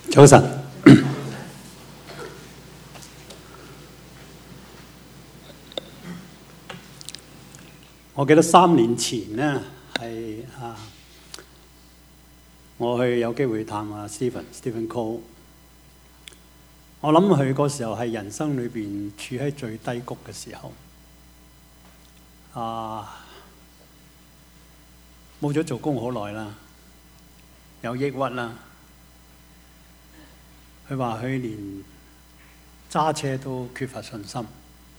早晨，我記得3年前呢，係我去有機會探阿 Stephen Cole。我諗佢嗰時候係人生裏邊處喺最低谷嘅時候，冇咗做工好耐啦，有抑鬱啦。佢話佢連揸車都缺乏信心。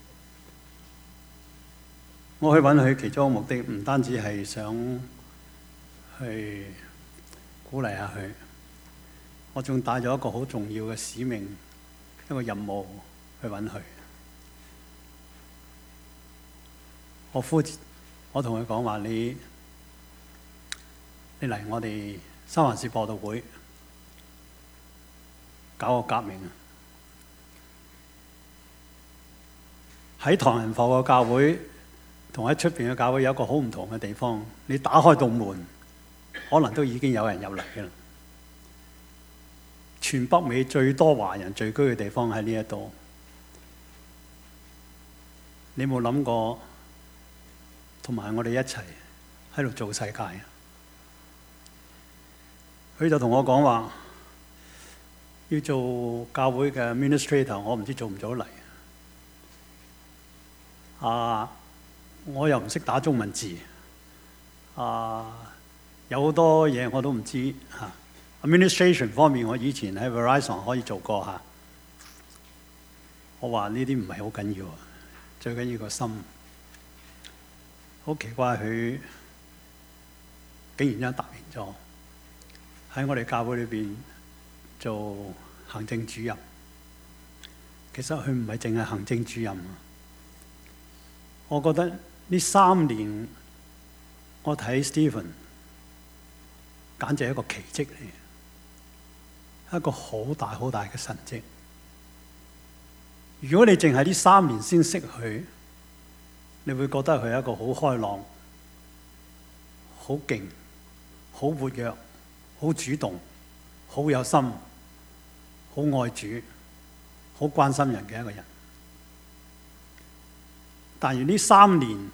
我去揾佢其中一個目的，唔單止係想去鼓勵下佢，我仲帶咗一個好重要嘅使命，一個任務去揾佢。我同佢講話：你嚟我哋三藩市播道會搞個革命啊！喺唐人埠嘅教會同喺出邊嘅教會有一個好唔同嘅地方，你打開道門，可能都已經有人入嚟嘅啦。全北美最多華人聚居嘅地方喺呢一度，你冇諗過同埋我哋一齊喺度做世界啊？佢就同我講話，要做教會嘅 administrator， 我唔知做唔做得嚟。我又唔識打中文字，有好多嘢我都唔知嚇。Administration 方面，我以前喺 Verizon 可以做過嚇。我話呢啲唔係好緊要，最緊要個心。好奇怪，佢竟然答應咗喺我哋教會裏邊做行政主任。其實佢唔係淨係行政主任。我覺得呢3年，我睇 Stephen 簡直係一個奇蹟嚟，一個好大好大嘅神蹟。如果你淨係呢3年先識佢，你會覺得佢係一個好開朗、好勁、好活躍、好主動、好有心、好愛主、好關心人嘅一個人。但係呢3年，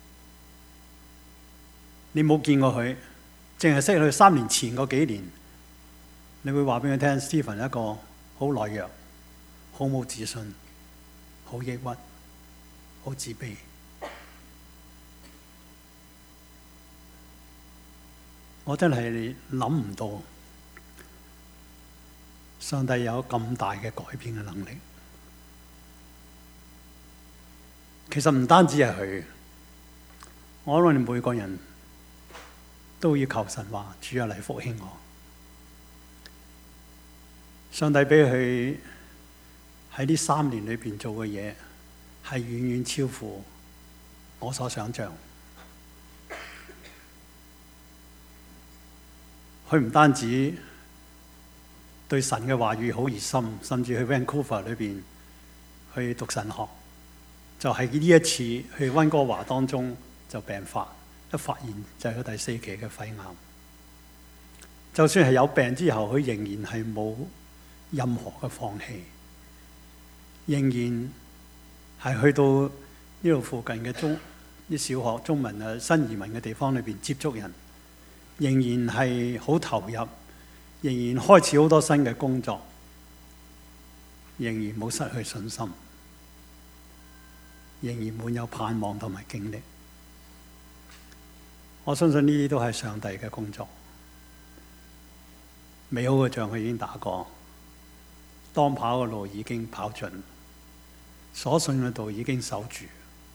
你冇見過佢，淨係識佢3年前嗰幾年，你會話俾佢聽 ，Stephen 係一個好懦弱、好冇自信、好抑鬱、好自卑。我真係諗唔到，上帝有咁大嘅改變嘅能力。其實唔單止係佢，我諗我哋每個人都要求神話，主啊，嚟復興我。上帝俾佢喺呢3年裏邊做嘅嘢，係遠遠超乎我所想象。佢唔單止對神嘅話語好熱心，甚至去 Vancouver 裏邊去讀神學。就係呢一次去溫哥華當中就病發，一發現就係佢第4期嘅肺癌。就算係有病之後，佢仍然係冇任何嘅放棄，仍然係去到呢度附近嘅啲小學、中文啊、新移民嘅地方裏邊接觸人，仍然係好投入，仍然開始好多新嘅工作，仍然冇失去信心。仍然滿有盼望同埋經歷，我相信呢啲都係上帝嘅工作。美好嘅仗佢已經打過，當跑嘅路已經跑盡，所信嘅道已經守住。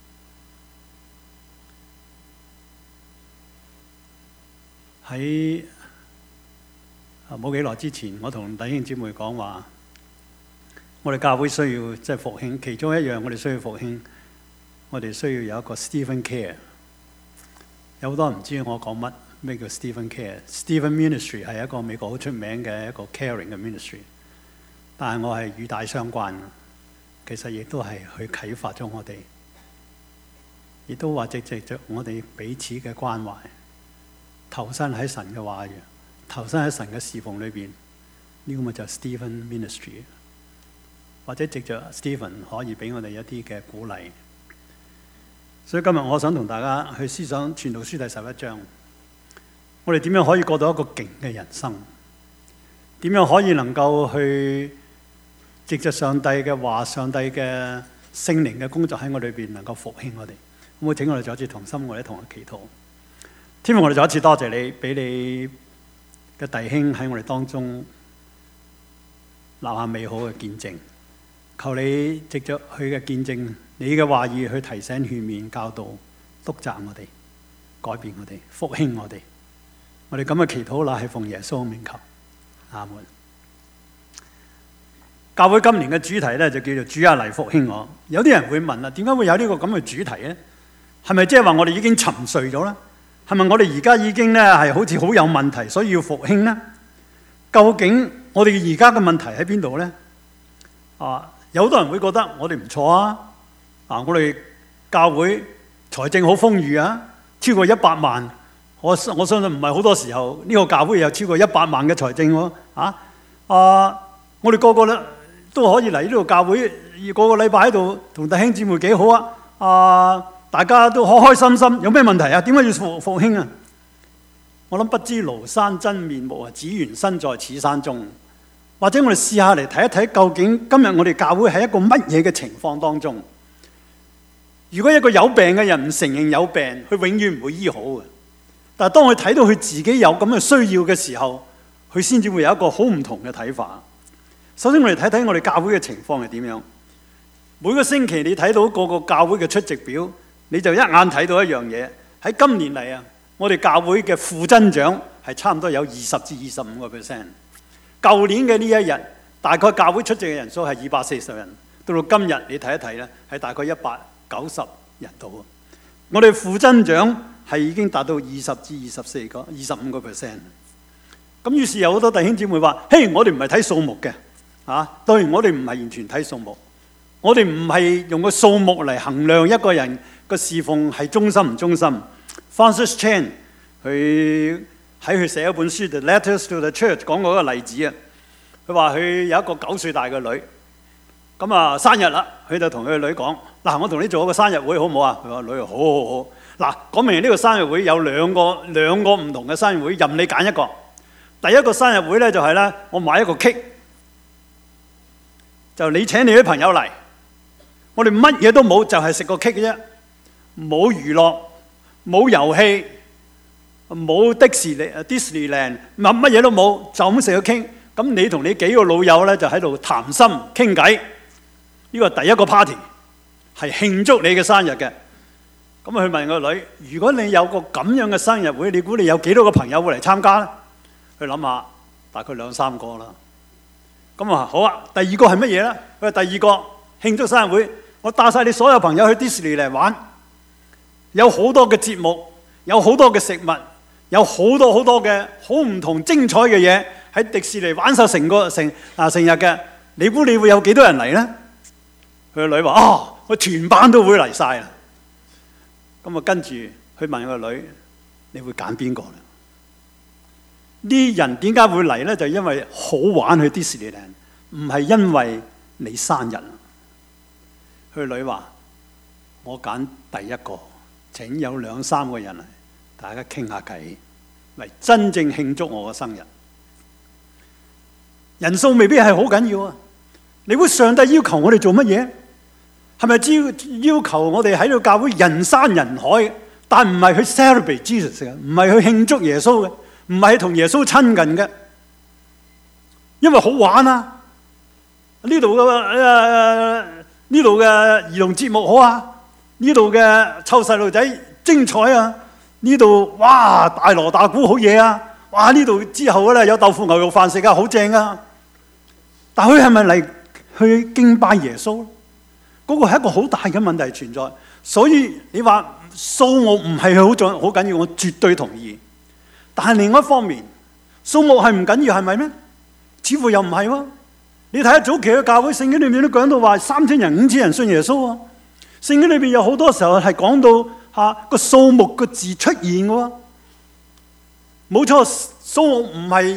喺冇幾耐之前，我同弟兄姊妹講話，我哋教會需要即係復興，其中一樣我哋需要復興。我哋需要有一個 Stephen Care。有好多人唔知我講乜，咩叫 Stephen Care？Stephen Ministry 係一個美國好出名嘅一個 caring 嘅 ministry， 但係我係與大相關嘅。其實亦都係去啟發咗我哋，亦都話藉着我哋彼此嘅關懷，投身喺神嘅話語，投身喺神嘅侍奉裏邊， 呢個咪就係 Stephen Ministry， 或者藉着 Stephen 可以俾我哋一啲嘅鼓勵。所以今日我想同大家去思想《傳道書》第11章，我哋點樣可以過到一個勁嘅人生？點樣可以能夠去藉着上帝嘅話、上帝嘅聖靈嘅工作喺我裏邊能夠復興我哋？咁我請我哋再一次同心，我哋同佢祈禱。天父，我哋再一次多謝你，俾你嘅弟兄喺我哋當中留下美好嘅見證。求你藉着佢嘅見證，你嘅話語去提醒、勸勉、教導、督責我哋，改變我哋，復興我哋。我哋咁嘅祈禱乃係奉耶穌名求，阿門。教會今年嘅主題咧就叫做主啊嚟復興我。有啲人會問啦，點解會有呢個咁嘅主題咧？係咪即係話我哋已經沉睡咗咧？係咪我哋而家已經咧係好似好有問題，所以要復興咧？究竟我哋而家嘅問題喺邊度咧？有好多人會覺得我哋唔錯啊！我哋教會財政好豐裕啊，超過100萬。我相信唔係好多時候呢個教會有超過100萬嘅財政喎。我哋個個咧都可以嚟呢度教會，個個禮拜喺度同弟兄姊妹幾好啊！大家都開開心心，有咩問題啊？點解要復興啊？我諗不知廬山真面目啊，只緣身在此山中。或者我哋試下嚟睇一睇，究竟今日我哋教會係一個乜嘢嘅情況當中？如果一個有病嘅人唔承認有病，佢永遠唔會醫好嘅。但係當佢睇到佢自己有咁嘅需要嘅時候，佢先至會有一個好唔同嘅睇法。首先我哋睇睇我哋教會嘅情況係點樣。每個星期你睇到個個教會嘅出席表，你就一眼睇到一樣嘢。喺今年嚟啊，我哋教會嘅負增長係差唔多有20至25%。舊年嘅呢一日，大概教會出席嘅人數係240人，到今日你睇一睇咧，係大概190人度。我哋負增長係已經達到20至25%。咁於是有好多弟兄姊妹話：嘿，我哋唔係睇數目嘅，當然我哋唔係完全睇數目，我哋唔係用個數目嚟衡量一個人個侍奉係忠心唔忠心。Francis Chan 佢喺佢寫一本書《The Letters to the Church》講過一個例子啊。佢話佢有一個9歲大嘅女，咁生日啦，佢就同佢嘅女講：嗱，我同你做一個生日會好唔好啊？佢話：女話好好好。嗱，講明呢個生日會有兩個唔同嘅生日會，任你揀一個。第一個生日會咧就係咧，我買一個 cake，就你請你啲朋友嚟，我哋乜嘢都冇，就係食個 cake 嘅啫，冇娛樂，冇遊戲。冇Disneyland，乜嘢都冇，就咁食咗傾。咁你同你幾個老友咧就喺度談心傾偈。呢個第一個 party 係慶祝你嘅生日嘅。咁佢問個女：如果你有個咁樣嘅生日會，你估你有幾多個朋友會嚟參加咧？佢諗下，大概2-3個啦。咁好啊。第二個係乜嘢咧？佢話第二個慶祝生日會，我帶晒你所有朋友去 Disneyland 玩，有好多嘅節目，有好多嘅食物。有好多嘅好唔同精彩嘅嘢喺迪士尼玩晒成日嘅，你估你會有幾多人嚟呢？佢個女話：我全班都會嚟晒啦。咁跟住佢問個女：你會揀邊個呢？啲人點解會嚟呢？就因為好玩去迪士尼，唔係因為你生日。佢個女話：我揀第一個，請有2-3個人嚟。大家傾下偈，嚟真正慶祝我嘅生日。人數未必係好緊要啊！你估上帝要求我哋做乜嘢？係咪只要求我哋喺度教會人山人海，但唔係去 celebrate Jesus 嘅，唔係去慶祝耶穌嘅，唔係同耶穌親近嘅，因為好玩啊！呢度嘅兒童節目好啊，呢度嘅湊細路仔精彩啊！呢度哇大鑼大鼓好嘢啊！哇呢度之後咧有豆腐牛肉飯食啊，好正啊！但佢係咪嚟去敬拜耶穌？嗰個係一個好大嘅問題存在。所以你話數目唔係好緊要，我絕對同意。但係另一方面，數目係唔緊要係咪咩？似乎又唔係喎。你睇下早期嘅教會聖經裏面都講到話3000人5,000人信耶穌啊。聖經裏面有好多時候係講到個數目個字出現嘅喎，冇錯，數目唔係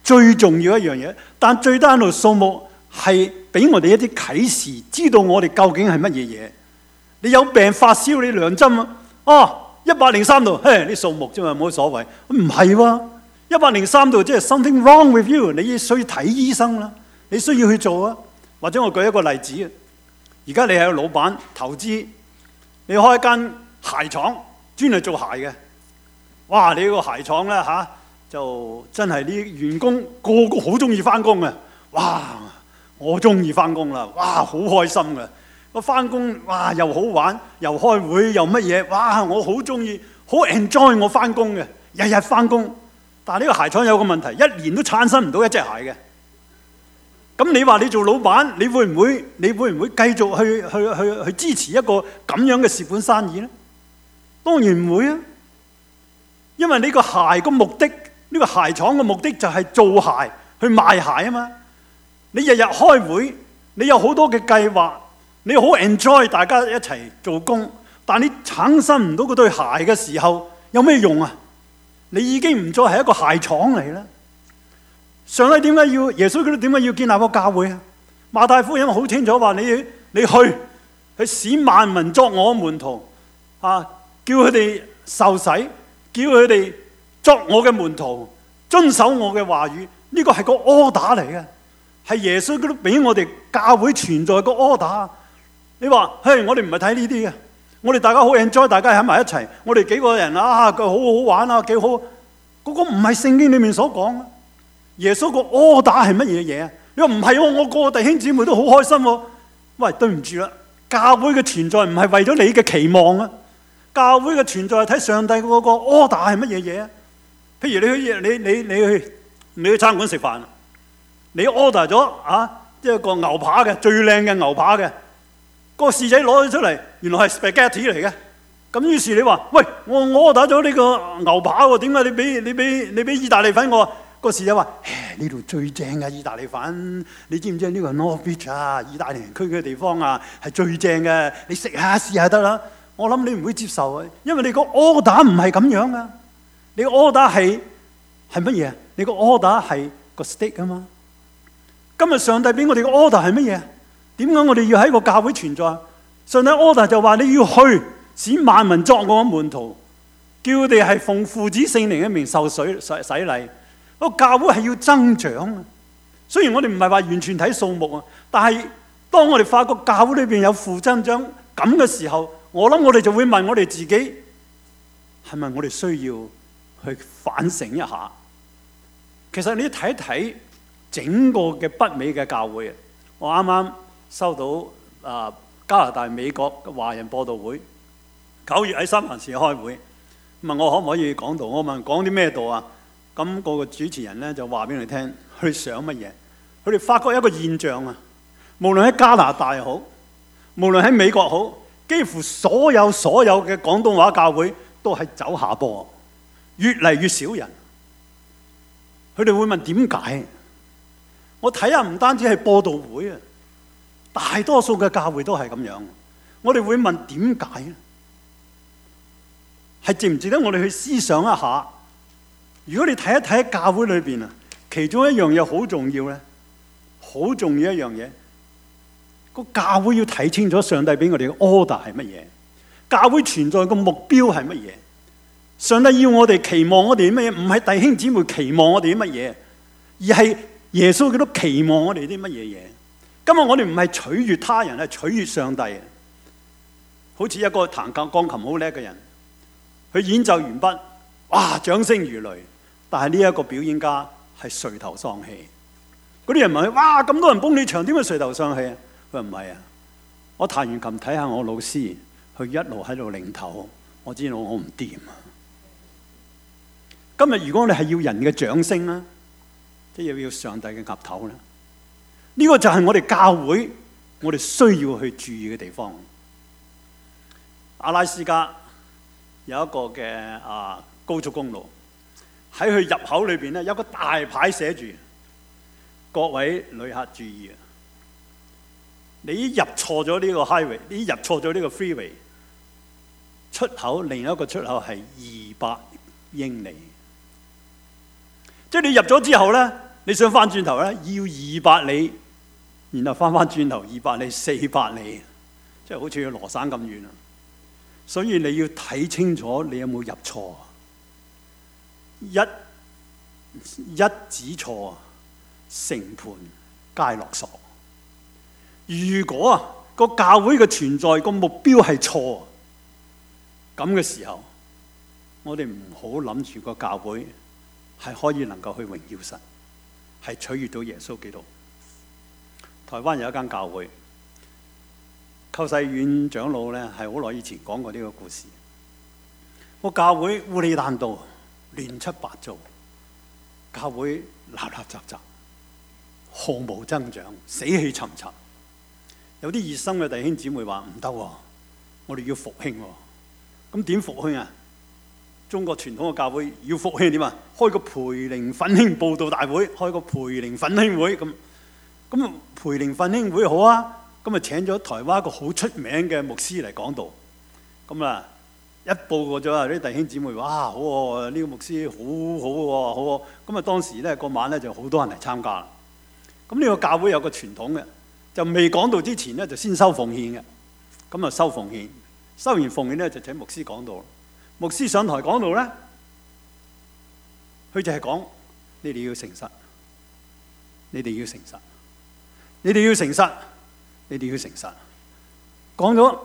最重要一樣嘢。但最低限度數目係俾我哋一啲啟示，知道我哋究竟係乜嘢嘢。你有病發燒，你量針啊，103度，嘿，啲數目啫嘛，冇所謂。唔係喎，103度即係 something wrong with you， 你需要睇醫生啦，你需要去做啊。或者我舉一個例子啊，而家你係個老闆投資，你開一間鞋廠，專係做鞋嘅。哇！你個鞋廠咧就真係啲員工個個好中意翻工嘅。哇！我中意翻工啦，哇，好開心嘅。我翻工哇，又好玩，又開會，又乜嘢，哇！我好中意，好 enjoy 我翻工嘅，日日翻工。但係呢個鞋廠有個問題，一年都產生唔到一隻鞋嘅。咁你話你做老闆，你會唔會繼續去支持一個咁樣嘅蝕本生意呢？當然唔會啊，因為呢個鞋個目的，呢個鞋廠嘅目的就係做鞋去賣鞋啊嘛。你日日開會，你有好多嘅計劃，你好 enjoy 大家一齊做工，但你產生唔到嗰對鞋嘅時候，有咩用啊？你已經唔再係一個鞋廠嚟啦。上帝點解要耶穌基督點解要建立個教會啊？馬太福音好清楚話，你去使萬民作我門徒啊，叫佢哋受洗，叫佢哋作我嘅門徒，遵守我嘅話語。呢個係個 order 嚟嘅，係耶穌基督俾我哋教會存在個 order。你話嘿，我哋唔係睇呢啲嘅，我哋大家好 enjoy， 大家喺埋一齊，我哋幾個人啊，佢好好玩啊，幾好。嗰個唔係聖經裏面所講。耶穌個 order 係乜嘢嘢啊？你話唔係喎，我個弟兄姊妹都好開心喎。喂，對唔住啦，教會嘅存在唔係為咗你嘅期望啊。教會嘅存在係睇上帝嗰個 order 係乜嘢嘢啊？譬如你去餐館食飯，你 order 咗即係個牛扒嘅最靚嘅牛扒嘅，個侍仔攞咗出嚟，原來係 spaghetti 嚟嘅。咁於是你話喂，我 order 咗呢個牛扒喎，點解你俾意大利粉我？個侍仔話：呢度最正嘅意大利粉，你知唔知呢個 North Beach 啊？意大利人區嘅地方啊，係最正嘅。你食下試下得啦。我諗你唔會接受啊，因為你個 order 唔係咁樣啊。你個 order 係乜嘢？你個 order 係個 steak 啊嘛。今日上帝俾我哋個 order 係乜嘢？點解我哋要喺個教會存在？上帝 order 就話你要去使萬民作我嘅門徒，叫佢哋係奉父子聖靈嘅名受洗禮。個教會係要增長啊！雖然我哋唔係話完全睇數目啊，但係當我哋發覺教會裏邊有負增長咁嘅時候，我諗我哋就會問我哋自己，係咪我哋需要去反省一下？其實你睇一睇整個嘅北美嘅教會啊，我啱啱收到加拿大、美國嘅華人播道會9月喺三藩市開會，問我可唔可以講道？我問講啲咩道啊？咁個主持人咧就話俾你聽，佢哋想乜嘢？佢哋發覺一個現象啊，無論喺加拿大好，無論喺美國好，幾乎所有嘅廣東話教會都係走下坡，越嚟越少人。佢哋會問點解？我睇下唔單止係播道會啊，大多數嘅教會都係咁樣。我哋會問點解咧？係值唔值得我哋去思想一下？如果你睇一睇喺教會裏邊啊，其中一樣嘢好重要咧，好重要一樣嘢，個教會要睇清楚上帝俾我哋嘅 order 係乜嘢，教會存在嘅目標係乜嘢，上帝要我哋期望我哋啲乜嘢，唔係弟兄姊妹期望我哋啲乜嘢，而係耶穌基督期望我哋啲乜嘢嘢。今日我哋唔係取悅他人，係取悅上帝。好似一個彈鋼琴好叻嘅人，佢演奏完畢，哇，掌聲如雷。但係呢一個表演家係垂頭喪氣，嗰啲人問佢：哇，咁多人捧你場，點解垂頭喪氣啊？佢話唔係啊，我彈完琴睇下我老師，佢一路喺度擰頭，我知道我唔掂啊。今日如果你係要人嘅掌聲啦，即係要上帝嘅岌頭啦，呢個就係我哋教會我哋需要去注意嘅地方。阿拉斯加有一個嘅高速公路。喺佢入口裏邊咧，有個大牌寫住：各位旅客注意啊！你入錯咗呢個 highway， 你入錯咗呢個 freeway， 出口另一個出口係200英里。即係你入咗之後咧， 你想翻轉頭咧，要200里，然後翻轉頭200里、400里，即係好似要羅省咁遠啊！所以你要睇清楚你有冇入錯，一指錯，成盤皆落索。如果個教會嘅存在個目標係錯，咁嘅時候，我哋唔好諗住個教會係可以能夠去榮耀神，係取悅到耶穌基督。台灣有一間教會，寇世遠長老咧係好耐以前講過呢個故事。個教會烏里單刀，亂七八糟，教會垃垃雜雜，毫無增長，死氣沉沉。有啲熱心嘅弟兄姊妹話唔得喎，我哋要復興喎。咁點復興啊？中國傳統嘅教會要復興點啊？開個培靈奮興佈道大會，開個培靈奮興會咁。培靈奮興會好啊，咁啊請咗台灣一個好出名嘅牧師嚟講道。咁啊一報過咗啊，啲弟兄姊妹話啊好喎，呢個牧師好好喎，好喎。咁啊當時咧個晚咧就好多人嚟參加。咁呢個教會有個傳統嘅，就未講道之前咧就先收奉獻嘅。咁啊收奉獻，收完奉獻咧就請牧師講道。牧師上台講道咧，佢就係講你哋要誠實，你哋要誠實，你哋要誠實，你哋要誠實。講咗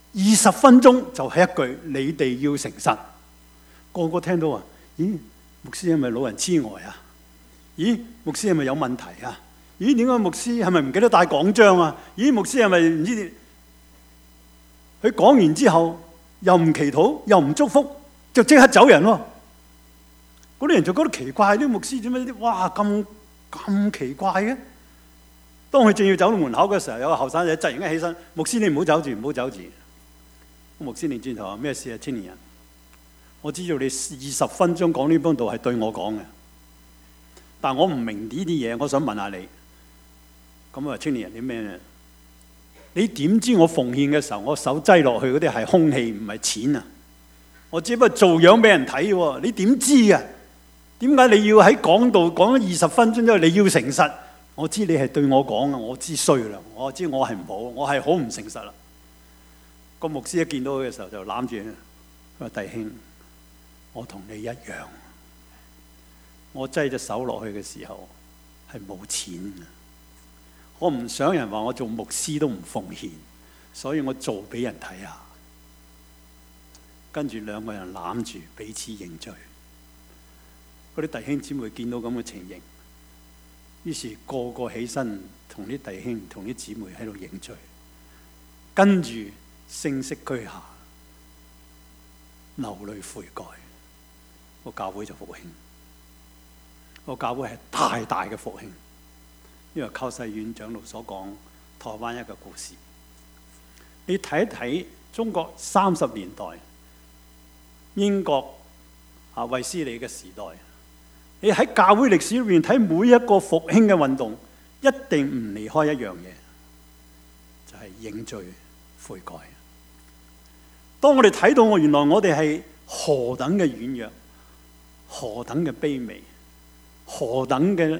20分鐘就係一句你哋要誠實。個個聽到啊，咦，牧師係咪老人痴呆啊？咦，牧師係咪有問題啊？咦，點解牧師係咪唔記得帶講章啊？咦，牧師係咪唔知點？佢講完之後又唔祈禱，又唔祝福，就即刻走人喎。嗰啲人就覺得奇怪，啲牧師點解哇咁奇怪嘅？當佢正要走到門口嘅時候，有個後生仔突然間起身，牧師你唔好走住，唔好走住。牧師擰轉頭話咩事啊？青年人，我知道你20分鐘講呢幫道係對我講嘅，但我唔明呢啲嘢，我想問下你。咁啊，青年人啲咩咧？你點知我奉獻嘅時候，我手擠落去嗰啲係空氣唔係錢啊？我只不過做樣俾人睇喎，你點知啊？點解你要喺講道講咗20分鐘之後你要誠實？我知你係對我講啊，我知衰啦，我知我係唔好，我係好唔誠實啦。個牧師一見到佢嘅時候就攬住佢話：弟兄，我同你一樣，我擠隻手落去嘅時候係冇錢嘅。我唔想人話我做牧師都唔奉獻，所以我做俾人睇下。跟住兩個人攬住彼此認罪。嗰啲弟兄姊妹見到咁嘅情形，於是個個起身同啲弟兄同啲姊妹喺度認罪，跟住聲色俱下，流淚悔改，個教會就復興。個教會係大大嘅復興。因為寇世遠長老所講台灣一個故事，你睇一睇中國30年代英國衛斯理嘅時代，你喺教會歷史裏面睇每一個復興嘅運動，一定唔離開一樣嘢，就係認罪悔改。當我哋睇到原來我哋係何等嘅軟弱，何等嘅卑微，何等嘅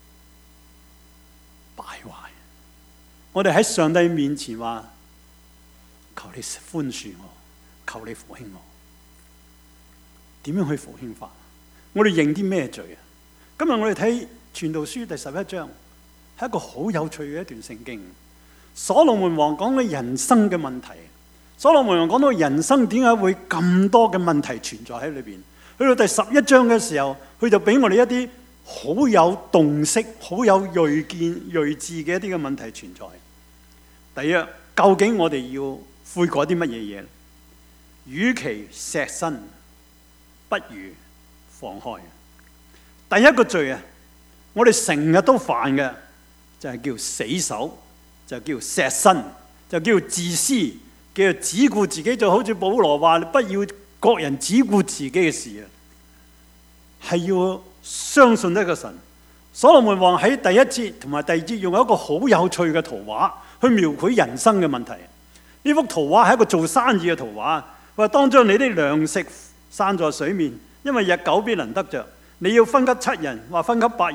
敗壞，我哋喺上帝面前話：求你寬恕我，求你復興我。點樣去復興法？我哋認啲咩罪啊？今日我哋睇傳道書第11章，係一個好有趣嘅一段聖經。所羅門王講嘅人生嘅問題，所羅門王講到人生點解會咁多嘅問題存在喺裏邊。去到第11章嘅時候，佢就俾我哋一啲好有洞悉、好有睿智嘅一啲嘅問題存在。第一，究竟我哋要悔改啲乜嘢嘢？與其錫身，不如放開。第一個罪啊，我哋成日都犯嘅就係叫死守，就叫錫身，就叫自私，叫只顧自己。就好似保羅話：不要各人只顧自己嘅事啊，係要相信一個神。所羅門王喺第一節同埋第二節用一個好有趣嘅圖畫去描繪人生嘅問題。呢幅圖畫係一個做生意嘅圖畫。佢話：當將你啲糧食散在水面，因為日久必能得着。你要分給7人或分給8人，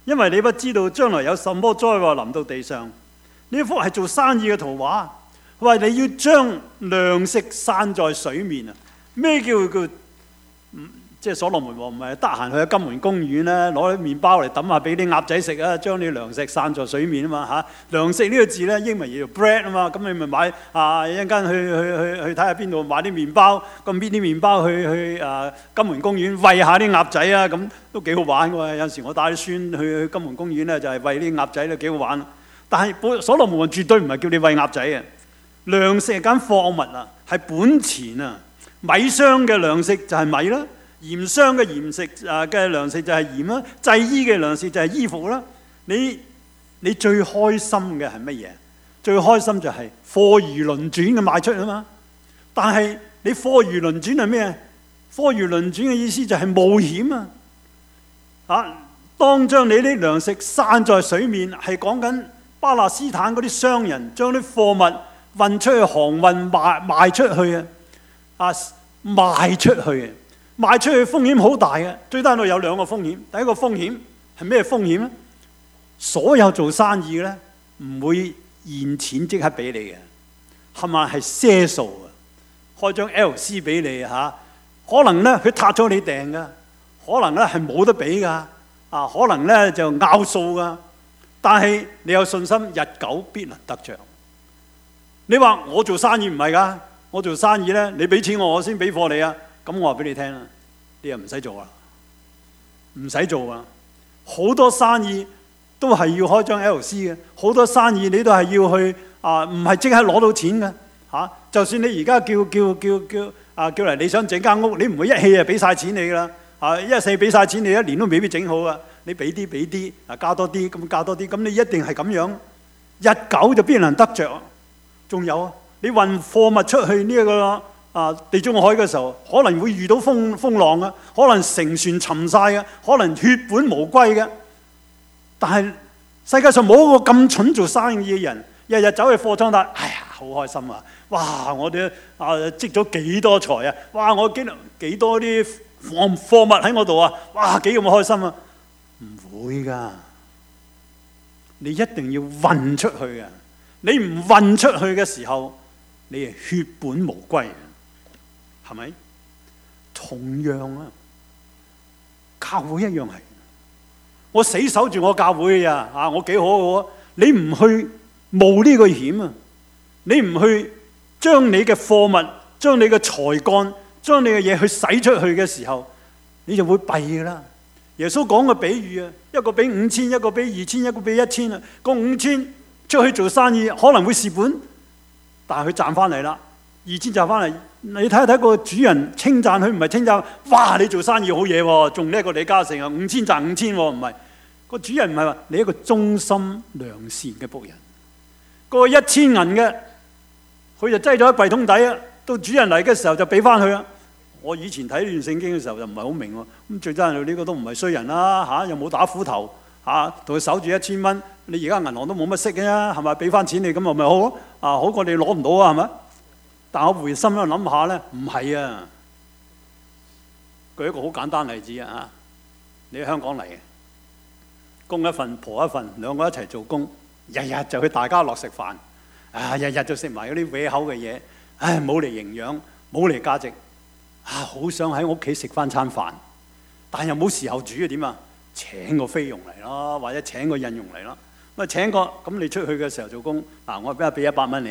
因為你不知道將來有什麼災禍臨到地上。呢一幅係做生意嘅圖畫，佢話你要將糧食散在水面啊！咩叫即係所羅門王唔係得閒去金門公園咧，攞啲麵包嚟揼下俾啲鴨仔食啊，將啲糧食散在水面啊嘛嚇！糧食呢個字咧，英文叫做 bread 啊嘛，咁你咪買一陣間去睇下邊度買啲麵包，咁邊啲麵包去金門公園餵下啲鴨仔啊，咁都幾好玩喎！有時我帶啲孫去金門公園咧，就係餵啲鴨仔咧，幾好玩。但係所羅門王絕對唔係叫你餵鴨仔嘅，糧食係間貨物啊，係本錢啊，米箱嘅糧食就係米啦。鹽商嘅鹽食嘅糧食就係鹽啦，製衣嘅糧食就係衣服啦。你最開心嘅係乜嘢？最開心就係貨如輪轉嘅賣出啊嘛。但係你貨如輪轉係咩？貨如輪轉嘅意思就係冒險啊！當將你啲糧食散在水面，係講緊巴勒斯坦嗰啲商人將啲貨物運出去航運賣出去啊！賣出去。賣出去風險好大嘅，最低度有兩個風險。第一個風險係咩風險咧？所有做生意嘅咧唔會現錢即刻俾你嘅，係咪係賒數啊？開張 LC 俾你嚇，可能咧佢撻咗你訂噶，可能咧係冇得俾噶，可能咧就拗數噶。但係你有信心，日久必能得着。你話我做生意唔係噶，我做生意咧，你俾錢我先俾貨你啊。咁我話俾你聽啦，你又唔使做啦，唔使做啊！好多生意都係要開張 LC 嘅，好多生意你都係要去唔係即刻攞到錢嘅嚇。就算你而家叫嚟，你想整間屋，你唔會一氣就俾晒錢你噶啦一世俾晒錢你，一年都未必整好啊！你俾啲加多啲，咁加多啲，咁你一定係咁樣，日久就必能得着。仲有啊，你運貨物出去呢一個地中海嘅時候，可能會遇到風浪啊，可能乘船沉晒嘅，可能血本無歸嘅。但係世界上冇一個咁蠢做生意嘅人，日日走去貨倉度，哎呀，好開心啊！哇，我哋積咗幾多財啊！哇，我幾多啲貨物喺我度啊！哇，幾咁開心啊！唔會㗎，你一定要運出去嘅。你唔運出去嘅時候，你係血本無歸。係咪？同樣啊，教會一樣係。我死守住我教會嘅我幾好嘅。你唔去冒呢個險啊，你唔去將你嘅貨物、將你嘅才幹、將你嘅嘢去使出去嘅時候，你就會弊㗎啦。耶穌講嘅比喻啊，一個俾5000，一個俾2000，一個俾1000啊。個5000出去做生意可能會蝕本，但係佢賺翻嚟啦。2000賺翻嚟，你睇睇個主人稱讚佢，唔係稱讚，哇！你做生意好嘢喎，仲叻過李嘉誠啊！5000賺5000喎，唔係個主人唔係話你一個忠心良善嘅僕人。個1000銀嘅，佢就擠咗喺櫃桶底啊！到主人嚟嘅時候就俾翻佢啦。我以前睇呢段聖經嘅時候就唔係好明喎。咁最真係呢個都唔係衰人啦又冇打斧頭同佢守住1000蚊。你而家銀行都冇乜息嘅係咪？俾翻錢你咁咪好咯好過你攞唔到係咪？但我回心喺度諗下咧，唔係啊！舉一個好簡單例子你喺香港嚟嘅，公一份婆一份，兩個一齊做工，日日就去大家樂食飯，日日就食埋嗰啲搲口嘅嘢，冇嚟營養，冇嚟價值，好想喺屋企食翻餐飯，但又冇時候煮點啊？請個菲傭嚟咯，或者請個印傭嚟咯。咁請個咁你出去嘅時候做工，我俾100蚊你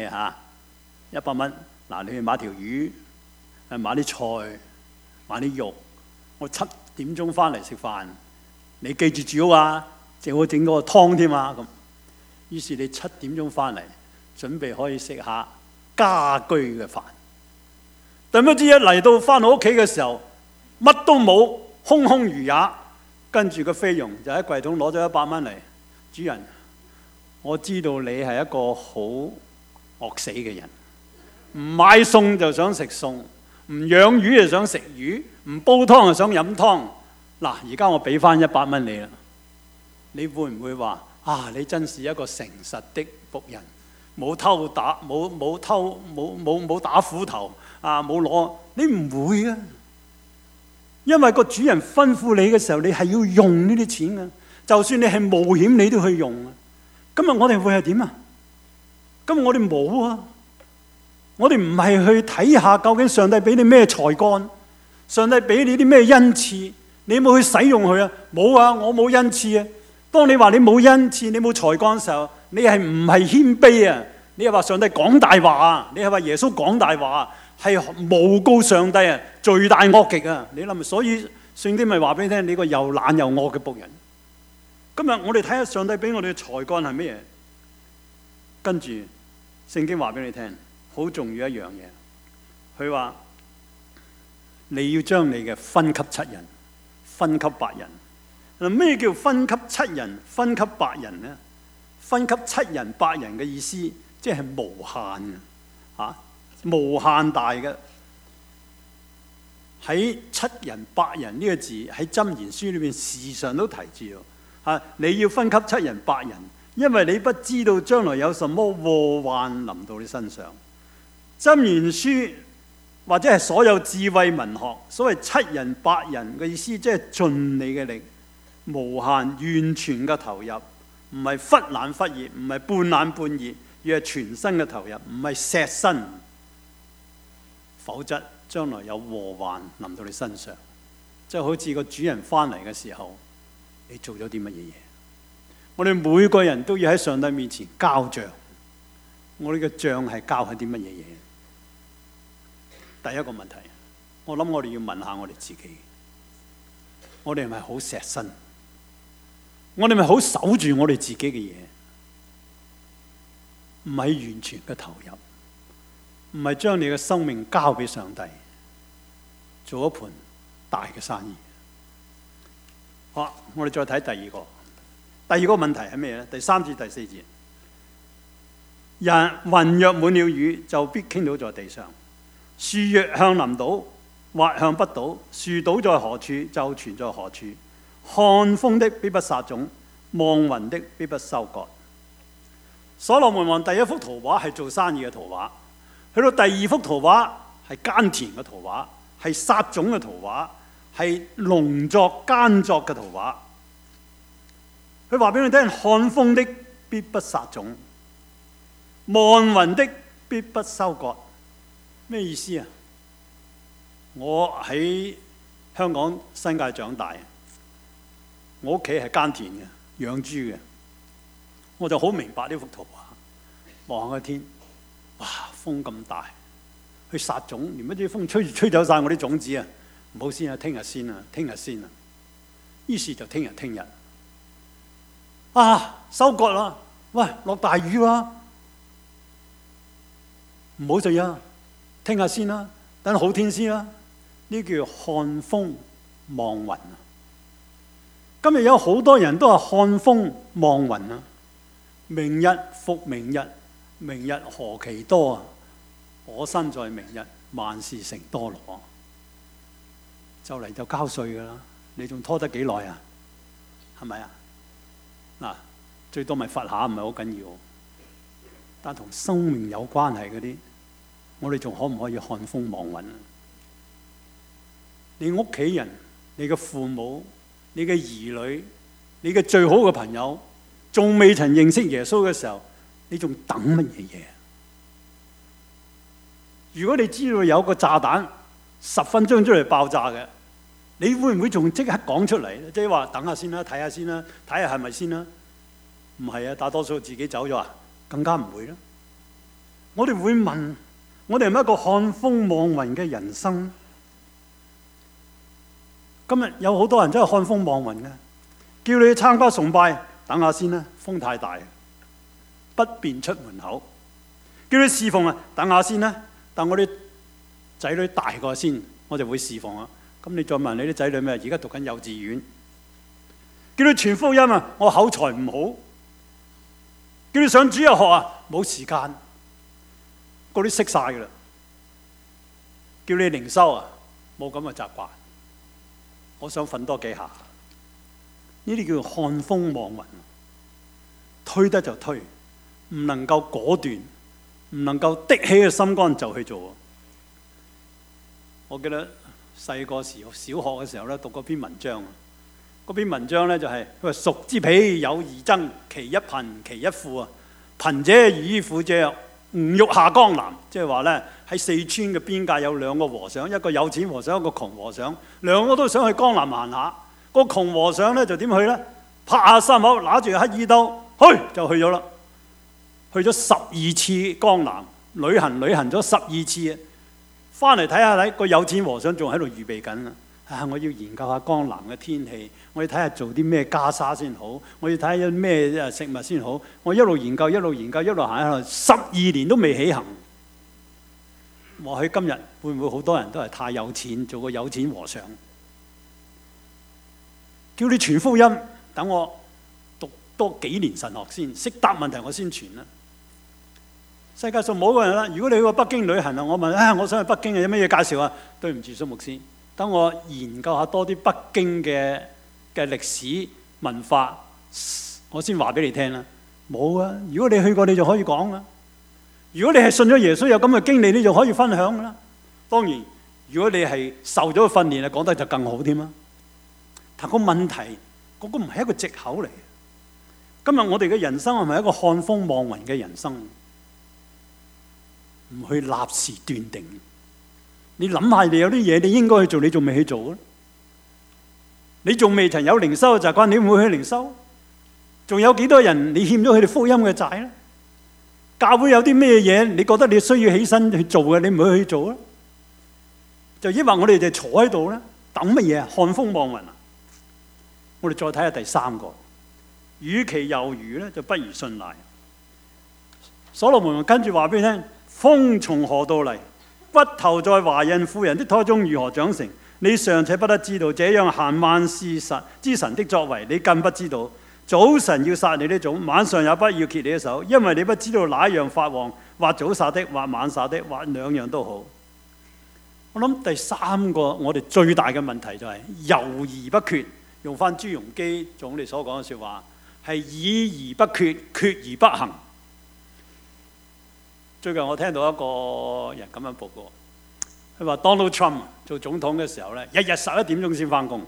100蚊。你去買條魚，買啲菜，買啲肉。我7點鐘翻嚟食飯，你記住煮好最好整嗰個湯添咁。於是你7點鐘翻嚟，準備可以食下家居嘅飯。但不知一嚟到翻到屋企嘅時候，乜都冇，空空如也。跟住個菲傭就喺櫃桶攞咗100蚊嚟，主人，我知道你係一個好惡死嘅人。唔買餸就想食餸，唔養魚就想食魚，唔煲湯就想飲湯。而家我俾翻100蚊你啦，你會唔會話你真是一個誠實的僕人，冇偷打，冇打斧頭冇攞？你唔會因為個主人吩咐你嘅時候，你係要用呢啲錢就算你係冒險，你都去用啊！今日我哋會係點啊？今日我哋冇啊！我哋唔係去睇下究竟上帝俾你咩才幹，上帝俾你啲咩恩賜，你有冇去使用佢啊？冇啊！我冇恩賜啊！當你話你冇恩賜，你冇才幹嘅時候，你係唔係謙卑啊？你係話上帝講大話啊？你係話耶穌講大話啊？係誣告上帝啊！罪大惡極啊！你諗，所以聖經咪話俾你聽，你個又懶又惡嘅僕人。今日我哋睇下上帝俾我哋嘅才幹係咩嘢？跟住聖經話俾你聽，好重要一樣嘢。佢話你要將你嘅分給七人，分給百人。嗱，咩叫分給七人、分給百人呢？分給七人、百人嘅意思，即係無限嘅，嚇，無限大嘅。喺七人、百人呢個字喺箴言書裏邊時常都提住。你要分給七人、百人，因為你不知道將來有什麼禍患臨到你身上。箴言書或者係所有智慧文學，所謂七人、百人嘅意思，即係盡你嘅力，無限完全嘅投入，唔係忽冷忽熱，唔係半冷半熱，而係全身嘅投入，唔係錫身，否則將來有禍患臨到你身上。即係好似個主人翻嚟嘅時候，你做咗啲乜嘢嘢？我哋每個人都要喺上帝面前交賬。我哋嘅賬係交喺啲乜嘢嘢？第一個問題，我諗我哋要問下我哋自己，我哋係咪好錫身？我哋係咪好守住我哋自己嘅嘢？唔係完全嘅投入，唔係將你嘅生命交俾上帝，做一盤大嘅生意。好，我哋再睇第二個。第二個問題係咩咧？第三至第四節，雲若滿了雨，就必傾倒在地上；樹若向南倒，或向北倒，樹倒在何處，就存在何處。看風的必不撒種，望雲的必不收割。所羅門王第一幅圖畫係做生意嘅圖畫，去到第二幅圖畫係耕田嘅圖畫，係撒種嘅圖畫，係農作耕作嘅圖畫。佢話俾你聽，看風的必不撒種，望雲的必不收割。咩意思啊？我喺香港新界長大，我屋企係耕田嘅，養豬嘅，我就好明白呢幅圖畫。望下個天，哇，風咁大，去撒種，連乜啲風吹走晒我啲種子啊！唔好先啊，聽日先啊，聽日先啊。於是就聽日收割啦！喂，落大雨喎，唔好做啊，聽日先啦，等好天先啦。呢叫看風望雲啊！今日有好多人都係看風望雲啊！明日復明日，明日何其多啊！我身在明日，萬事成多羅。就嚟就交稅噶啦，你仲拖得幾耐啊？係咪啊？嗱，最多咪罰下，唔係好緊要。但同生命有關係嗰啲，我哋仲可唔可以看風望雲啊？你屋企人、你嘅父母、你嘅兒女、你嘅最好嘅朋友，仲未曾認識耶穌嘅時候，你仲等乜嘢嘢？如果你知道有個炸彈10分鐘出嚟爆炸嘅，你會唔會仲即刻講出嚟？即係話等下先啦，睇下先啦，睇下係咪先啦？唔係啊，大多數自己走咗啊，更加唔會啦。我哋會問：我哋係咪一個看風望雲嘅人生？今日有好多人真係看風望雲嘅，叫你去參加崇拜，等下先啦，風太大，不便出門口。叫你侍奉啊，等下先啦，等我啲仔女大個先，我就會侍奉啊。咁你再問你啲仔女咩？而家讀緊幼稚園。叫你傳福音啊，我口才唔好。叫你上主日學啊，冇時間。嗰啲識晒㗎啦。叫你靈修啊，冇咁嘅習慣。我想瞓多幾下。呢啲叫看風望雲，推得就推，唔能夠果斷，唔能夠的起嘅心肝就去做。我記得細個時小學嘅時候咧，讀過篇文章， 嗰篇文章咧就係佢話：蜀之彼有二僧，其一貧，其一富啊。貧者如衣，富者吾欲下江南。即係話咧喺四川嘅邊界有兩個和尚，一個有錢和尚，一個窮和尚，兩個都想去江南行下。個窮和尚咧就點去咧？拍下心口，拿住乞衣兜，去就去咗啦。去咗12次江南，旅行咗12次，翻嚟睇下睇個有錢和尚仲喺度預備緊啦。我要研究下江南嘅天氣，我要睇下做啲咩袈裟先好，我要睇下咩食物先好。我一路研究，一路行，12年都未起行。或許今日會唔會好多人都係太有錢，做個有錢和尚？叫你傳福音，等我讀多幾年神學先，識答問題我先傳啦。世界上冇個人啦。如果你去過北京旅行啊，我問我想去北京有咩嘢介紹啊？對唔住，蘇牧師。等我研究下多啲北京嘅歷史文化，我先話俾你聽啦。冇啊！如果你去過，你就可以講啦。如果你係信咗耶穌有咁嘅經歷，你就可以分享啦。當然，如果你係受咗訓練，講得就更好添啦。但個問題，嗰個唔係一個藉口嚟。今日我哋嘅人生係咪一個看風望雲嘅人生？唔去立時斷定。你諗下，你有啲嘢你應該去做，你仲未去做咧？你仲未曾有靈修嘅習慣，你唔會去靈修？仲有幾多人你欠咗佢哋福音嘅債咧？教會有啲咩嘢你覺得你需要起身去做嘅，你唔會去做咧？就因為我哋就坐喺度咧，等乜嘢啊？看風望雲啊！我哋再睇下第三個，與其猶豫咧，就不如信賴。所羅門跟住話俾你聽：風從何到嚟？骨頭在懷孕婦人的胎中如何長成？你尚且不得知道，這樣行萬事之神的作為，你更不知道。早晨要殺你的種，晚上也不要歇你的手，因為你不知道哪一樣發旺，或早殺的，或晚殺的，或兩樣都好。我諗第三個我哋最大嘅問題就係猶豫不決。用翻朱鎔基總理所講嘅説話，係議而不決，決而不行。最近我聽到一個人咁樣報告，佢話 Donald Trump 做總統嘅時候咧，日日11點鐘先翻工，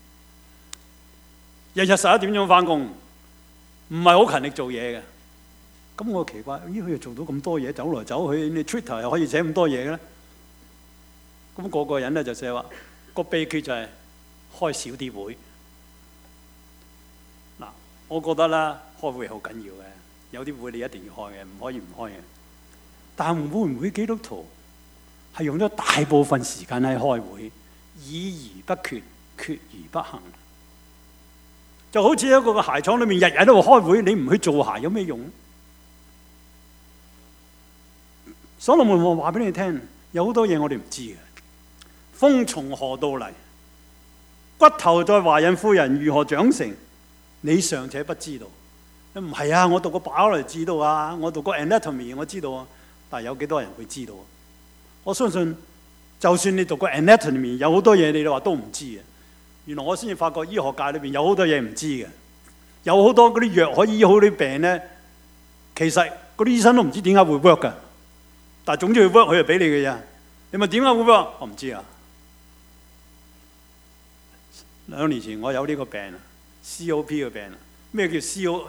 日日11點鐘翻工，唔係好勤力做嘢嘅。咁我奇怪，咦，佢又做到咁多嘢，走來走去，你 Twitter 又可以寫咁多嘢嘅咧？咁個個人咧就寫話個秘訣就係開少啲會。嗱，我覺得啦，開會好緊要嘅，有啲會你一定要開嘅，唔可以唔開嘅。但會唔會基督徒係用咗大部分時間喺開會，議而不決，決而不行？就好似一個鞋廠裏面日日都開會，你唔去做鞋有咩用？所羅門話俾你聽，有好多嘢我哋唔知嘅。風從何到嚟？骨頭在懷孕婦人如何長成？你尚且不知道。唔係啊，我讀過 biology 知道啊，我讀過 anatomy 我知道啊。但係有幾多人會知道？我相信，就算你讀過 anatomy， 有好多嘢你哋話都唔知嘅。原來我先至發覺醫學界裏邊有好多嘢唔知嘅，有好多嗰啲藥可以醫好啲病咧，其實嗰啲醫生都唔知點解會 work 㗎。但係總之佢 work，佢就俾你嘅啫。你問點解會 work？我唔知啊。2年前我有呢個病啊 ，COP 嘅病啊。咩叫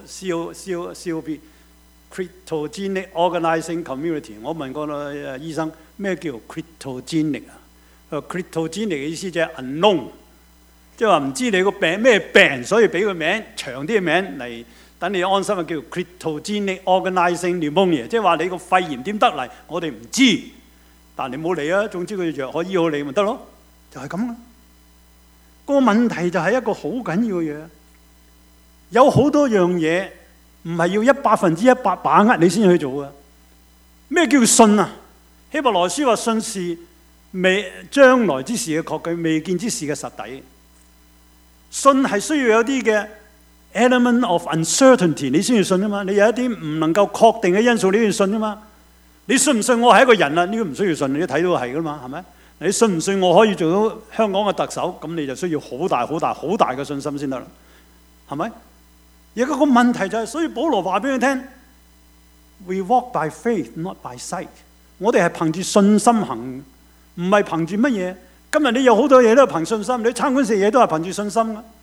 COP？Cryptogenic Organizing Community。我問過醫生咩叫 cryptogenic 啊？cryptogenic 嘅意思即係 unknown， 即係話唔知你個病咩病，所以俾個名長啲嘅名嚟等你安心啊，叫 cryptogenic Organizing Pneumonia， 即係話你個肺炎點得嚟，我哋唔知，但你冇理啊。總之佢藥可以醫好你咪得咯，就係咁啦。個問題就係一個好緊要嘅嘢，有好多樣嘢。唔係要100%把握你先去做嘅。咩叫信啊？希伯來書話信是將來之事嘅確據，未見之事嘅實底。信係需要有啲嘅 element of uncertainty， 你先要信啊嘛。你有一啲唔能夠確定嘅因素，你先要信啊嘛。你信唔信我係一個人啊？呢個唔需要信，你都睇到係噶嘛，係咪？你信唔信我可以做到香港嘅特首？咁你就需要好大嘅信心先得啦，係咪？有一個問題就係，所以保羅話俾佢聽 ：We walk by faith, not by sight。我哋係憑住信心行，唔係憑住乜嘢。今日你有好多嘢都係憑信心，你參觀食嘢都係憑住信心噶。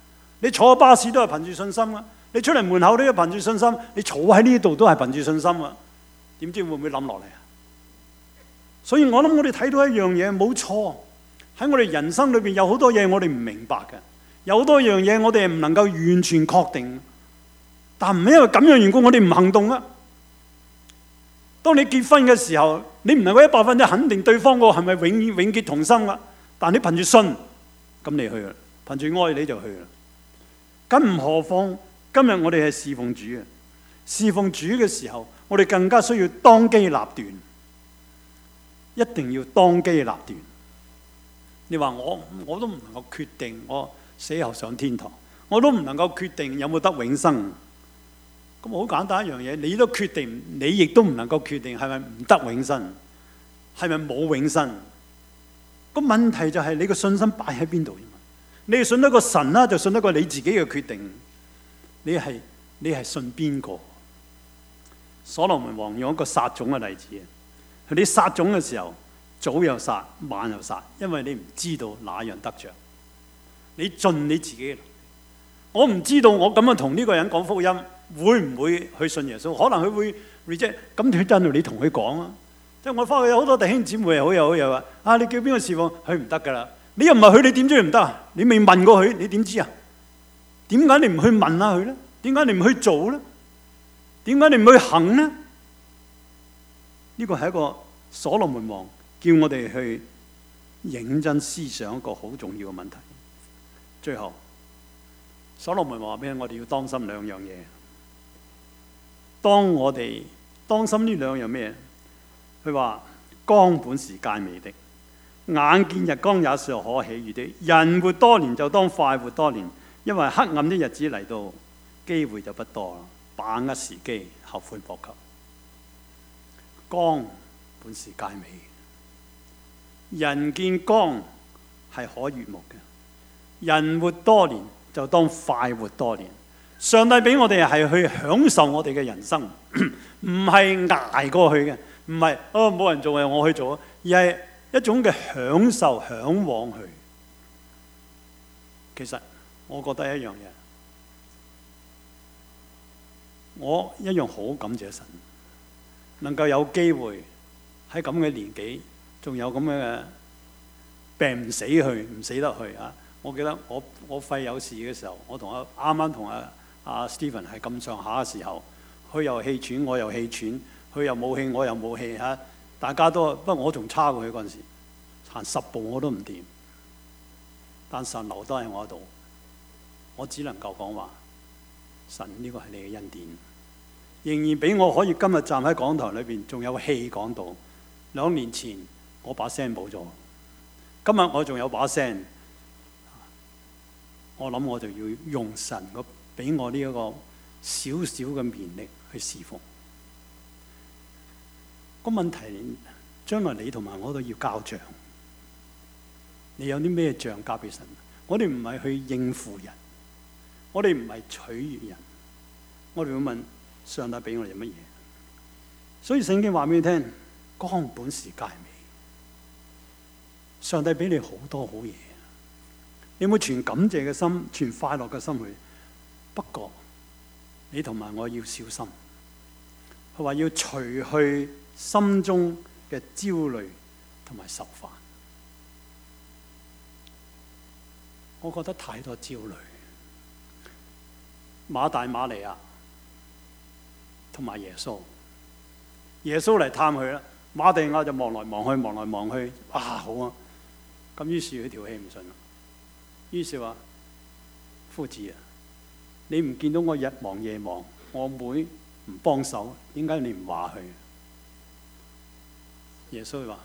你坐巴士都係憑住信心啊！你出嚟門口都要憑住信心，你坐喺呢度都係憑住信心啊！點知會唔會冧落嚟啊？所以我諗我哋睇到一樣嘢，冇錯，喺我哋人生裏邊有好多嘢我哋唔明白嘅，有好多樣嘢我哋唔能夠完全確定，但唔係因為咁樣緣故我哋唔行動啊！當你結婚嘅時候，你唔能夠100%肯定對方個係咪永結同心啊？但你憑住信，咁你去啦，憑住愛你就去啦。咁唔何況今日我哋係侍奉主嘅，侍奉主嘅時候，我哋更加需要當機立斷，一定要當機立斷。你話我都唔能夠決定我死後上天堂，我都唔能夠決定有冇得永生。咁好簡單一樣嘢，你都決定，你亦都唔能夠決定係咪唔得永生，係咪冇永生。個問題就係你個信心擺喺邊度啫嘛？你係信得過神啦，就信得過你自己嘅決定。你係信邊個？所羅門王用一個撒種嘅例子，你撒種嘅時候，早又撒，晚又撒，因為你唔知道哪樣得着。你盡你自己嘅。我唔知道我咁樣同呢個人講福音，會唔會去信耶穌？可能佢會 reject， 咁佢真係你同佢講啊！即係我翻去有好多弟兄姊妹好有話啊！你叫邊個侍奉佢唔得噶啦？你又唔係佢，你點知佢唔得啊？你未問過佢，你點知啊？點解你唔去問下佢咧？點解你唔去做咧？點解你唔去行咧？呢個係一個所羅門王叫我哋去認真思想一個好重要嘅問題。最後，所羅門話俾我哋要當心2樣嘢。當我哋當心呢2樣咩？佢話光本是佳美的，眼見日光也是可喜悅的。人活多年就當快活多年，因為黑暗的日子嚟到，機會就不多啦。把握時機，後悔莫及。光本是佳美，人見光係可悅目嘅。人活多年就當快活多年。上帝俾我哋係去享受我哋嘅人生，唔係捱過去嘅，唔係冇人做嘅我去做，而係一種嘅享受、向往去。其實我覺得一樣嘢，我一樣好感謝神，能夠有機會喺咁嘅年紀，仲有咁嘅病唔死去，唔死得去啊！我記得我肺有事嘅時候，我同啱啱同阿 Stephen 係咁上下嘅時候，佢又氣喘，我又氣喘，佢又冇氣，我又冇氣嚇，大家都不過我仲差過佢嗰陣時，行10步我都唔掂，但神留都喺我度，我只能夠講話，神呢個係你嘅恩典，仍然俾我可以今日站喺講台裏邊，仲有氣講到。2年前我把聲冇咗，今日我仲有把聲，我諗我就要用神俾我呢一個少少嘅勉力去侍奉。個問題，將來你同埋我都要交賬。你有啲咩賬交俾神？我哋唔係去應付人，我哋唔係取悅人，我哋會問上帝俾我哋乜嘢。所以聖經話俾你聽，光本是佳美。上帝俾你好多好嘢，你有冇存感謝嘅心，存快樂嘅心去？不過你同埋我要小心，佢話要除去心中嘅焦慮同埋愁煩。我覺得太多焦慮。馬大馬利亞同埋耶穌，耶穌嚟探佢啦，馬大亞就望來望去，望來望去，啊好啊！咁於是佢條氣唔順啦，於是話：夫子啊，你唔見到我日忙夜忙，我妹唔幫手，點解你唔話佢？耶穌話：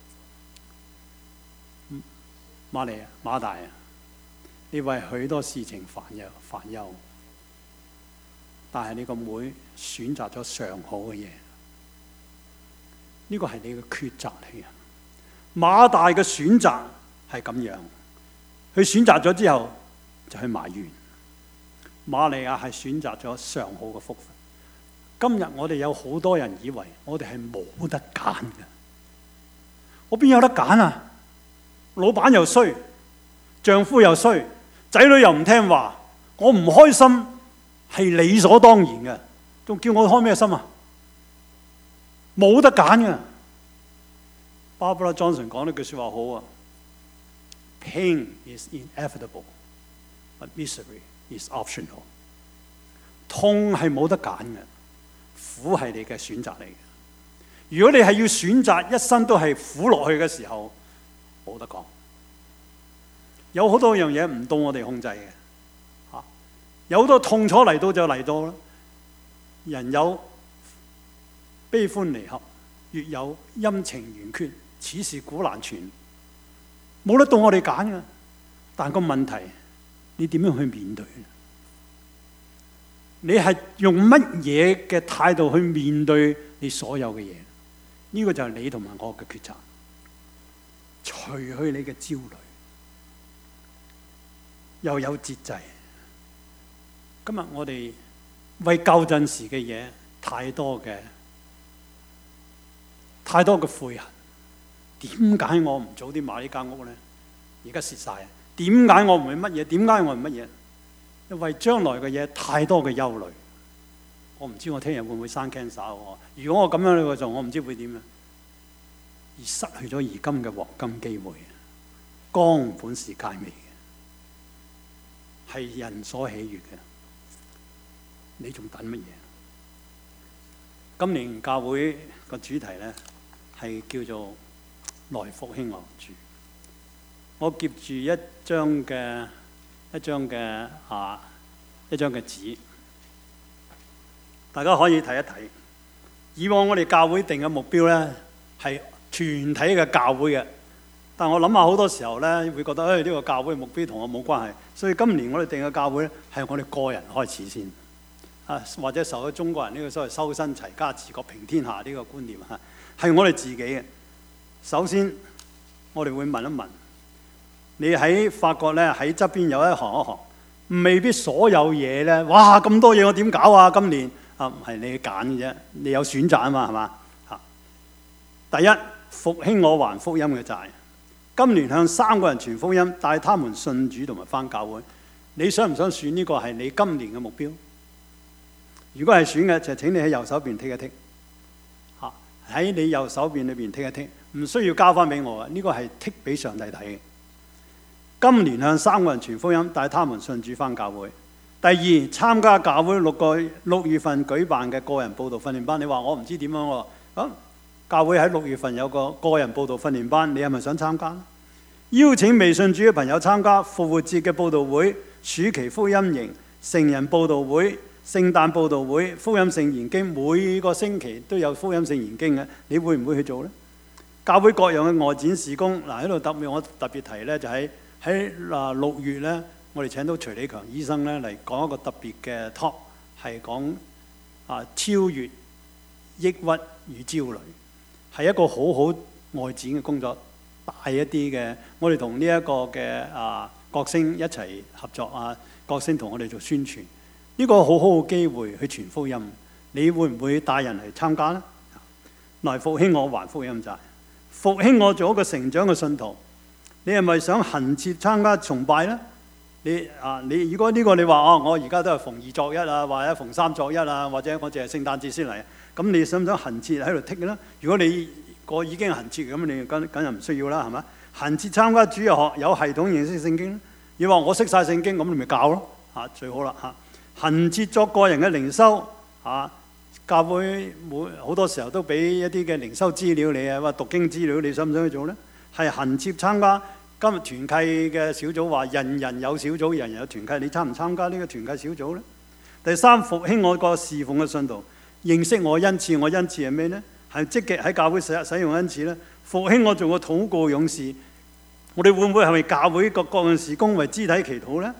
馬利亞，馬大啊，你為許多事情煩憂，但係你個妹選擇咗上好嘅嘢，呢個係你嘅抉擇嚟嘅。馬大嘅選擇係咁樣，佢選擇咗之後就去埋怨。瑪利亞係選擇咗上好嘅福分。今日我哋有好多人以為我哋係冇得揀嘅，我邊有得揀啊？老闆又衰，丈夫又衰，仔女又唔聽話， 我唔開心係理所當然嘅，仲叫我開咩心啊？冇得揀嘅。Barbara Johnson 講呢句説話好啊 ：Pain is inevitable, but misery is optional。痛係冇得揀嘅，苦係你嘅選擇嚟嘅。如果你係要選擇一生都係苦落去嘅時候，冇得講。有好多樣嘢唔到我哋控制嘅。有好多痛楚嚟到就嚟到啦。人有悲歡離合，月有陰晴圓缺，此事古難全。冇得到我哋揀嘅，但個問題，你點樣去面對？你係用乜嘢嘅態度去面對你所有嘅嘢？呢個就係你同埋我嘅抉擇。除去你嘅焦慮，又有節制。今日我哋為舊陣時嘅嘢太多嘅悔恨。點解我唔早啲買呢間屋呢？而家蝕晒。點解我唔係乜嘢？點解我唔乜嘢？因為將來嘅嘢太多嘅憂慮。我唔知我聽日會唔會生 cancer。如果我咁樣嘅時候，我唔知會點啊！而失去咗而今嘅黃金機會，光本是佳美嘅，係人所喜悅嘅。你仲等乜嘢？今年教會個主題呢係叫做來復興我主。我夾住一張嘅紙，大家可以睇一睇。以往我哋教會定嘅目標呢係全體嘅教會嘅，但我諗下好多時候呢會覺得呢個教會目標同我冇關係，所以今年我哋定嘅教會呢係我哋個人開始先。或者受咗中國人呢個所謂修身齊家治國平天下呢個觀念係我哋自己嘅。首先，我哋會問一問你喺法國呢，喺側邊有一行，未必所有嘢呢。哇咁多嘢我點搞啊？今年唔係你揀嘅啫，你有選擇啊嘛，係嘛？第一，復興我還福音嘅債。今年向3個人傳福音，帶他們信主同埋返教會。你想唔想選呢個係你今年嘅目標？如果係選嘅，就請你喺右手邊剔一剔。喺你右手邊裏邊剔一剔，唔需要交翻俾我嘅，呢個係剔俾上帝睇嘅。今年向3個人傳福音，帶他們信主返教會。第二，參加教會6月份舉辦嘅個人報道訓練班。你話我唔知點樣喎？教會喺6月份有個人報道訓練班，你係咪想參加？邀請未信主嘅朋友參加復活節嘅報道會、暑期福音營、成人報道會、聖誕報道會、福音聖言經，每個星期都有福音聖言經嘅，你會唔會去做呢？教會各樣嘅外展事工，喺度我特別提呢，就喺6月呢，我哋請到徐李強醫生呢嚟講一個特別嘅 talk， 係講超越抑鬱與焦慮，係一個好好外展嘅工作，大一啲嘅。我哋同呢一個嘅國星一齊合作國星同我哋做宣傳。呢個好好嘅機會去傳福音，你會唔會帶人嚟參加呢？來復興我還福音債，復興我做一個成長嘅信徒。你係咪想恆切參加崇拜呢？你如果呢個你話我而家都係逢2作1或者逢3作1或者我淨係聖誕節先嚟，咁你想唔想恆切喺度剔嘅咧？如果你已經恆切咁，你梗係唔需要啦，係咪？恆切參加主日學，有系統認識聖經。你話我識晒聖經，咁你咪教咯，最好啦嚇。恆切作個人嘅靈修，教會好多時候都俾一啲嘅靈修資料你或讀經資料，你想唔想去做呢？係恆切參加今日團契嘅小組，話人人有小組，人人有團契，你參唔參加呢個團契小組呢？第三，復興我個侍奉嘅信徒，認識我恩賜。我恩賜係咩呢？係積極喺教會使用恩賜呢？復興我做個禱告勇士。我哋會唔會係為教會各樣事工為肢體祈禱呢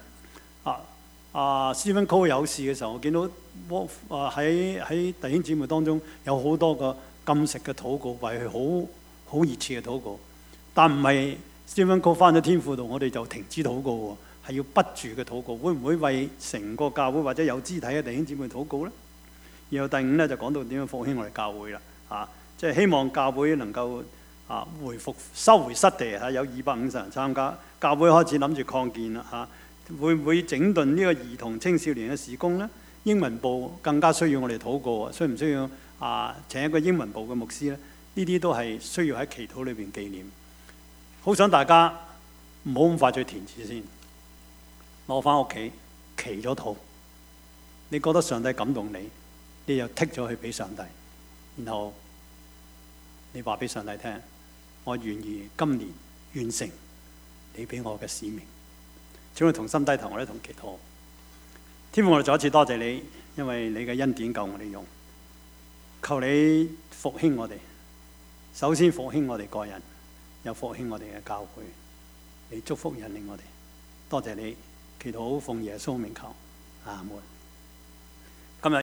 ？Stephen Cole 有事嘅時候，我見到喺弟兄姊妹當中有好多個禁食嘅禱告，為佢好熱切嘅禱告。但唔係 Stephen Cole 翻咗天父度，我哋就停止禱告喎，係要不住嘅禱告。會唔會為成個教會或者有肢體嘅弟兄姊妹禱告呢？然後第5呢，就講到點樣復興我哋教會啦，即係希望教會能夠收回失地，有250人參加，教會開始諗住擴建啦， 會唔會整頓呢個兒童青少年嘅事工呢？英文部更加需要我哋禱告，需唔需要請一個英文部嘅牧師呢？呢啲都係需要喺祈禱裏邊紀念。好想大家唔好咁快去填字先，攞翻屋企祈咗禱。你覺得上帝感動你，你就剔咗去俾上帝，然後你話俾上帝聽：我願意今年完成你俾我嘅使命。請我同心低頭，我哋同祈禱。天父，我哋再一次多謝你，因為你嘅恩典夠我哋用。求你復興我哋，首先復興我哋個人，又復興我哋嘅教會。你祝福引領我哋。多謝你，祈禱奉耶穌名求，阿門。